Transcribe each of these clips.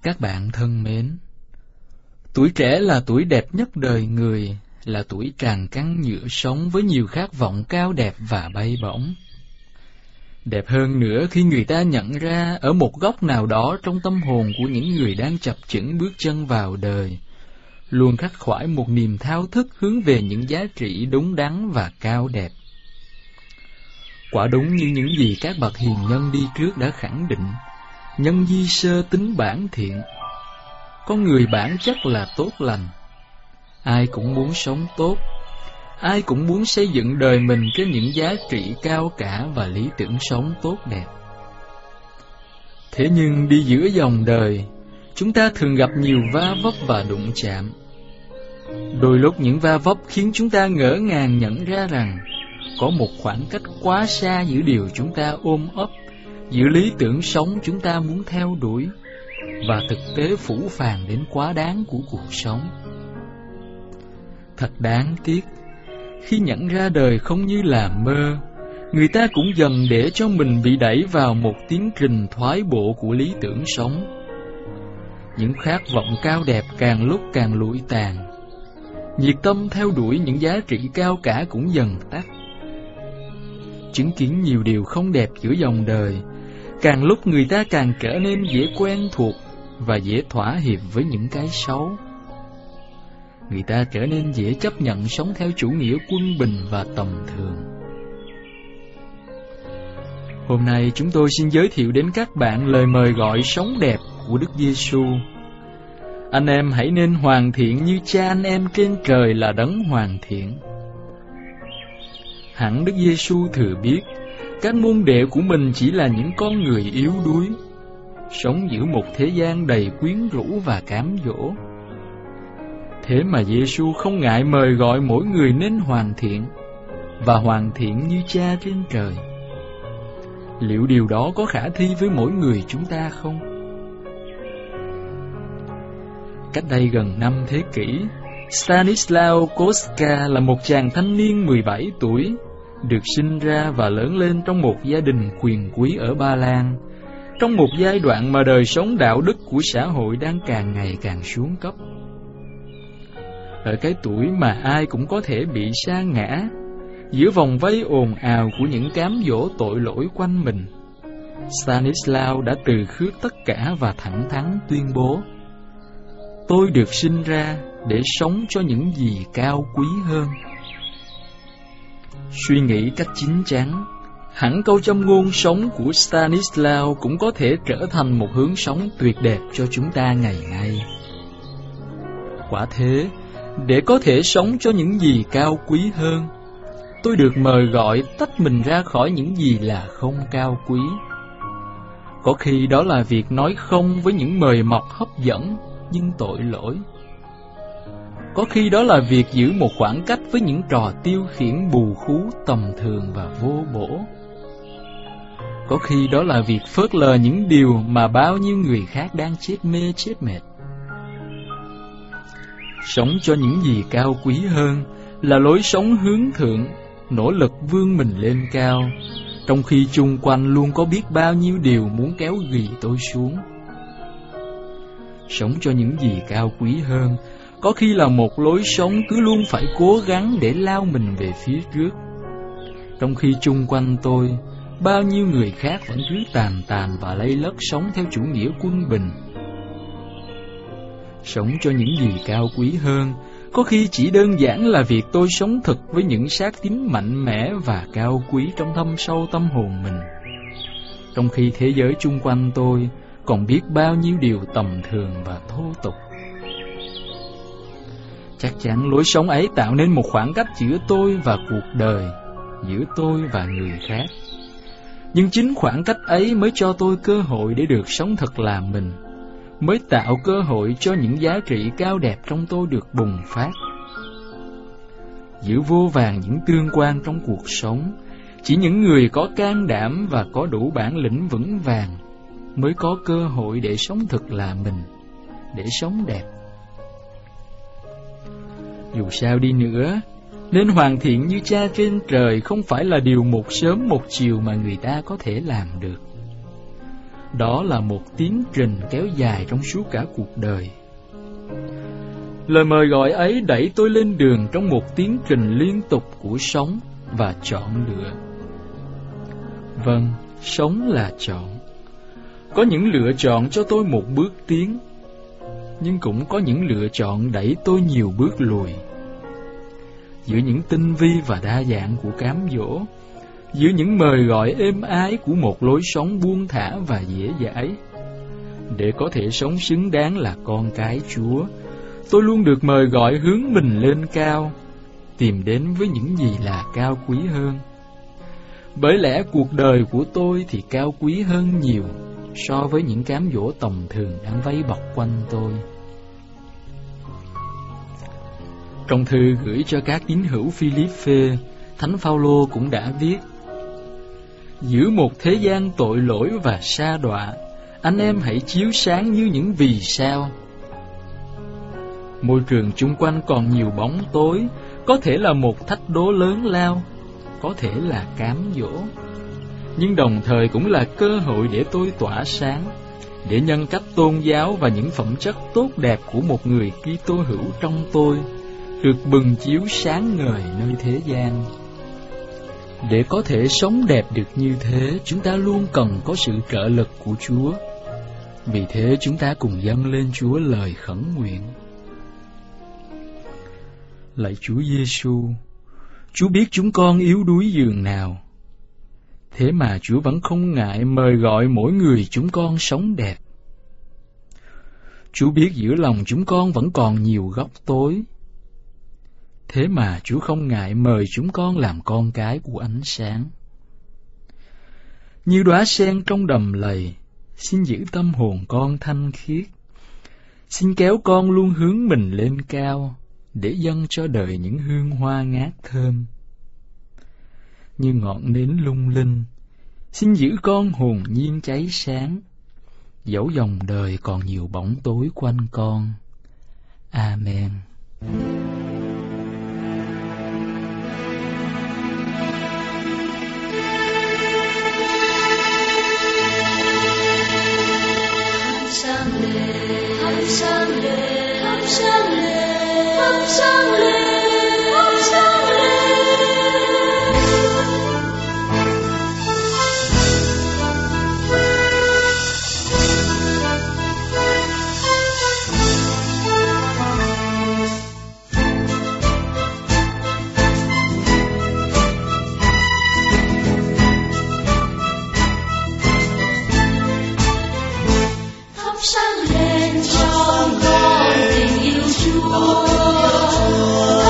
Các bạn thân mến, tuổi trẻ là tuổi đẹp nhất đời người, là tuổi tràn căng nhựa sống với nhiều khát vọng cao đẹp và bay bổng. Đẹp hơn nữa khi người ta nhận ra ở một góc nào đó trong tâm hồn của những người đang chập chững bước chân vào đời, luôn khắc khoải một niềm thao thức hướng về những giá trị đúng đắn và cao đẹp. Quả đúng như những gì các bậc hiền nhân đi trước đã khẳng định, nhân di sơ tính bản thiện. Con người bản chất là tốt lành. Ai cũng muốn sống tốt, ai cũng muốn xây dựng đời mình trên những giá trị cao cả và lý tưởng sống tốt đẹp. Thế nhưng đi giữa dòng đời, chúng ta thường gặp nhiều va vấp và đụng chạm. Đôi lúc những va vấp khiến chúng ta ngỡ ngàng nhận ra rằng có một khoảng cách quá xa giữa điều chúng ta ôm ấp, giữa lý tưởng sống chúng ta muốn theo đuổi, và thực tế phũ phàng đến quá đáng của cuộc sống. Thật đáng tiếc, khi nhận ra đời không như là mơ, người ta cũng dần để cho mình bị đẩy vào một tiến trình thoái bộ của lý tưởng sống. Những khát vọng cao đẹp càng lúc càng lụi tàn, nhiệt tâm theo đuổi những giá trị cao cả cũng dần tắt. Chứng kiến nhiều điều không đẹp giữa dòng đời, càng lúc người ta càng trở nên dễ quen thuộc và dễ thỏa hiệp với những cái xấu. Người ta trở nên dễ chấp nhận sống theo chủ nghĩa quân bình và tầm thường. Hôm nay chúng tôi xin giới thiệu đến các bạn lời mời gọi sống đẹp của Đức Giêsu. Anh em hãy nên hoàn thiện như Cha anh em trên trời là đấng hoàn thiện. Hẳn Đức Giêsu thừa biết các môn đệ của mình chỉ là những con người yếu đuối, sống giữa một thế gian đầy quyến rũ và cám dỗ. Thế mà Giêsu không ngại mời gọi mỗi người nên hoàn thiện, và hoàn thiện như Cha trên trời. Liệu điều đó có khả thi với mỗi người chúng ta không? Cách đây gần 5 thế kỷ, Stanislaw Kostka là một chàng thanh niên 17 tuổi, được sinh ra và lớn lên trong một gia đình quyền quý ở Ba Lan, trong một giai đoạn mà đời sống đạo đức của xã hội đang càng ngày càng xuống cấp. Ở cái tuổi mà ai cũng có thể bị sa ngã, giữa vòng vây ồn ào của những cám dỗ tội lỗi quanh mình, Stanislaw đã từ khước tất cả và thẳng thắn tuyên bố: tôi được sinh ra để sống cho những gì cao quý hơn. Suy nghĩ cách chín chắn, hẳn câu châm ngôn sống của Stanislaw cũng có thể trở thành một hướng sống tuyệt đẹp cho chúng ta ngày nay. Quả thế, để có thể sống cho những gì cao quý hơn, tôi được mời gọi tách mình ra khỏi những gì là không cao quý. Có khi đó là việc nói không với những mời mọc hấp dẫn nhưng tội lỗi. Có khi đó là việc giữ một khoảng cách với những trò tiêu khiển bù khú tầm thường và vô bổ. Có khi đó là việc phớt lờ những điều mà bao nhiêu người khác đang chết mê chết mệt. Sống cho những gì cao quý hơn là lối sống hướng thượng, nỗ lực vươn mình lên cao, trong khi chung quanh luôn có biết bao nhiêu điều muốn kéo ghì tôi xuống. Sống cho những gì cao quý hơn có khi là một lối sống cứ luôn phải cố gắng để lao mình về phía trước, trong khi chung quanh tôi bao nhiêu người khác vẫn cứ tàn tàn và lây lất sống theo chủ nghĩa quân bình. Sống cho những gì cao quý hơn có khi chỉ đơn giản là việc tôi sống thực với những xác tín mạnh mẽ và cao quý trong thâm sâu tâm hồn mình, trong khi thế giới chung quanh tôi còn biết bao nhiêu điều tầm thường và thô tục. Chắc chắn lối sống ấy tạo nên một khoảng cách giữa tôi và cuộc đời, giữa tôi và người khác. Nhưng chính khoảng cách ấy mới cho tôi cơ hội để được sống thật là mình, mới tạo cơ hội cho những giá trị cao đẹp trong tôi được bùng phát. Giữa vô vàn những tương quan trong cuộc sống, chỉ những người có can đảm và có đủ bản lĩnh vững vàng mới có cơ hội để sống thật là mình, để sống đẹp. Dù sao đi nữa, nên hoàn thiện như Cha trên trời không phải là điều một sớm một chiều mà người ta có thể làm được. Đó là một tiến trình kéo dài trong suốt cả cuộc đời. Lời mời gọi ấy đẩy tôi lên đường trong một tiến trình liên tục của sống và chọn lựa. Vâng, sống là chọn. Có những lựa chọn cho tôi một bước tiến, nhưng cũng có những lựa chọn đẩy tôi nhiều bước lùi. Giữa những tinh vi và đa dạng của cám dỗ, giữa những mời gọi êm ái của một lối sống buông thả và dễ dãi, để có thể sống xứng đáng là con cái Chúa, tôi luôn được mời gọi hướng mình lên cao, tìm đến với những gì là cao quý hơn. Bởi lẽ cuộc đời của tôi thì cao quý hơn nhiều so với những cám dỗ tầm thường đang vây bọc quanh tôi. Trong thư gửi cho các tín hữu Philippe, Thánh Phaolô cũng đã viết: giữa một thế gian tội lỗi và sa đọa, anh em hãy chiếu sáng như những vì sao. Môi trường chung quanh còn nhiều bóng tối, có thể là một thách đố lớn lao, có thể là cám dỗ, nhưng đồng thời cũng là cơ hội để tôi tỏa sáng, để nhân cách tôn giáo và những phẩm chất tốt đẹp của một người Kitô hữu trong tôi được bừng chiếu sáng ngời nơi thế gian. Để có thể sống đẹp được như thế, chúng ta luôn cần có sự trợ lực của Chúa. Vì thế chúng ta cùng dâng lên Chúa lời khẩn nguyện. Lạy Chúa Giêsu, Chúa biết chúng con yếu đuối dường nào, thế mà Chúa vẫn không ngại mời gọi mỗi người chúng con sống đẹp. Chúa biết giữa lòng chúng con vẫn còn nhiều góc tối, thế mà Chúa không ngại mời chúng con làm con cái của ánh sáng. Như đóa sen trong đầm lầy, xin giữ tâm hồn con thanh khiết. Xin kéo con luôn hướng mình lên cao, để dâng cho đời những hương hoa ngát thơm. Như ngọn nến lung linh, xin giữ con hồn nhiên cháy sáng, dẫu dòng đời còn nhiều bóng tối quanh con. Amen. Sáng lên, thắp sáng lên, thắp sáng lên, thắp sáng lên, thắp sáng lên. Sáng lên trong con tình yêu Chúa,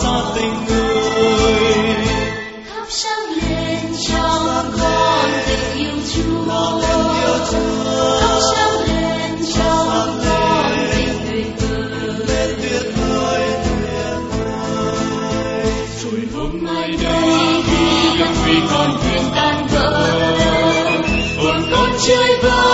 xa tình người. Thắp sáng lên cho con tình yêu Chúa, thắp sáng lên cho con tình tuyệt vời. Rồi hôm nay đây khi con thuyền tan vỡ, hồn con chơi vơi.